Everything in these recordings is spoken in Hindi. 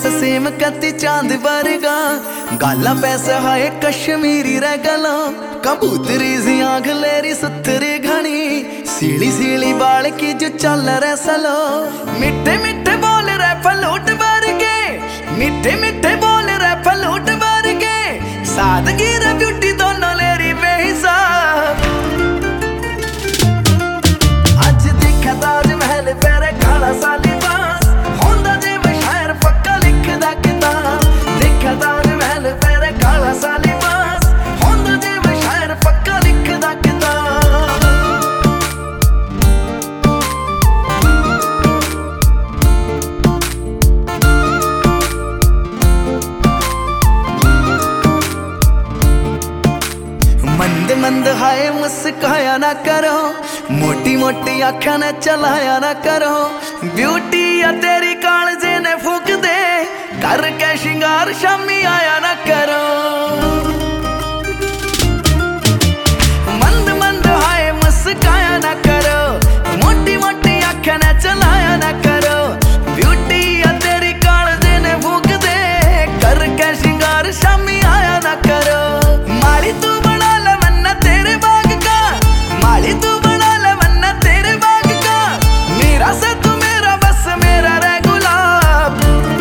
सेम कति चांद वर्गा, गाला पैसा हाय कश्मीरी रे गला, कबूतरी सी आंख लेरी सुथरी घनी, सीली सीली बाल की जो चल रे सलो, मिठे मिठे बोल रे फलूट वर्गे, मिठे मिठे बोल रे फलूट वर्गे, सादगी रे ब्यूटी दोनों लेरी बेहिसाब। आज देखा ताजमहल पेरे काला सालिबास, होंदा जिवें शायर पक्का लिखदा किताब। देखा ताजमहल पेरे काला सालिबास, होंदा जिवें शायर पक्का लिखदा किताब। मंद मंद हाय मुस्काया ना करो, मोटी मोटी आँखें ने चलाया ना करो, ब्यूटी या तेरी कालजे ने फूक दे, करके श्रृंगार शामी आया ना करो। मंद मंद हाय मुस्काया ना करो, मोटी मोटी आँखें ने चलाया ना करो, ब्यूटी या तेरी कालजे ने फूक दे, करके श्रृंगार शामी आया ना करो। माली तू माली तू बना ले वन्ना तेरे बाग का, मेरा से तू मेरा बस मेरा रे गुलाब।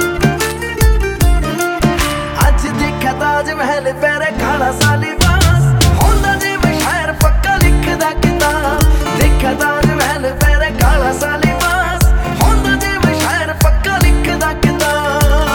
आज देखा ताजमहल पेरे काला सालिबास, होंदा जिवें शायर पक्का लिखदा किताब। देखा ताजमहल पेरे काला सालिबास, होंदा जिवें शायर पक्का लिखदा किताब।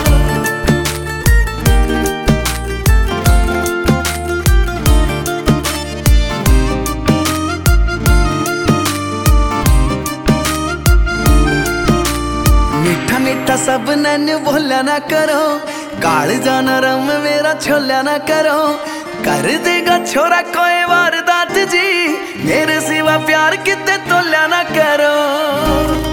मीठा मीठा सब नैन बोलिया ना करो, काल जाना रम मेरा छोलिया ना करो, कर देगा छोरा कोई वारदात जी, मेरे सिवा प्यार किते तोलिया ना करो।